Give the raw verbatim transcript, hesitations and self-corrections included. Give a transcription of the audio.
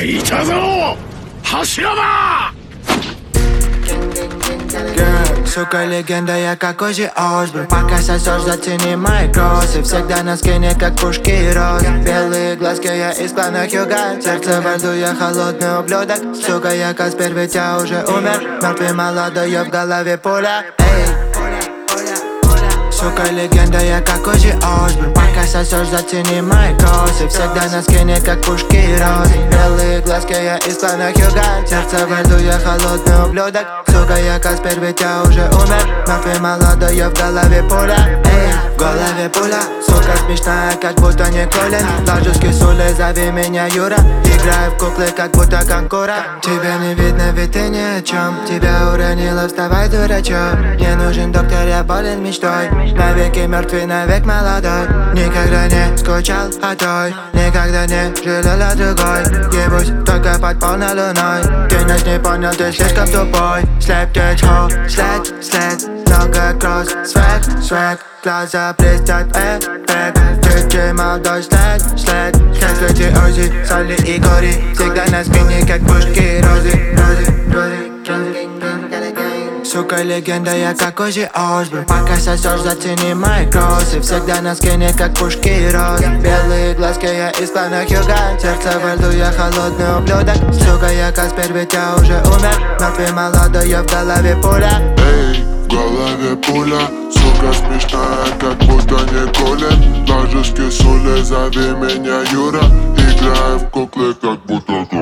ていたぞ柱だ。 Сука, легенда, я как Оззи Осборн. Пока сосешь, зацени мои кроссы. Всегда на скине, как пушки и розы. Белые глазки, я из клана Хьюга. Сердце во льду, я холодный ублюдок. Сука, я Каспер, ведь я уже умер. Мертвый молодой, я в голове пуля. Эй. Сука, легенда, я как Оззи Осборн. Пока сосешь, зацени мои кроссы. Всегда на скине, как пушки и розы. Белые глазки, я из клана Хьюга. Сердце во льду, я холодный ублюдок. Сука, я Каспер, ведь я уже умер. Мертвый молодой, я в голове пуля. Эй, в голове пуля. Сука, смешная, как будто не Колин. Ложусь кисули, зови меня Юра. Играю в куклы, как будто конкура. Тебя не видно, ведь ты ни о чем. Тебя уронила, вставай, дурачок. Мне нужен доктор, я болен мечтой. Навеки мертвый, навек молодой. Никогда не скучал о той. Никогда не жалел о другой. Ебусь только под полной луной. Ты нас не понял, ты слишком тупой. Слеп, течь, след, след. Много кросс, свек, свек. Глаза блестят, эффект. Чуть-чуть молодой след, след. Хэслэти, Оззи, Соли и Кори. Всегда на спине, как пушки, розы, розы, розы. Сука, легенда, я как Оззи Осборн. Пока сосешь, зацени мои кроссы. Всегда на скине, как пушки и розы. Белые глазки, я из клана Хьюга. Сердце во льду, я холодный ублюдок. Сука, я Каспер, ведь я уже умер. Мертвый молодой, я в голове пуля. Эй, в голове пуля. Сука, смешная, как будто не Колин. Ложишь кисули, зови меня Юра. Играю в куклы, как будто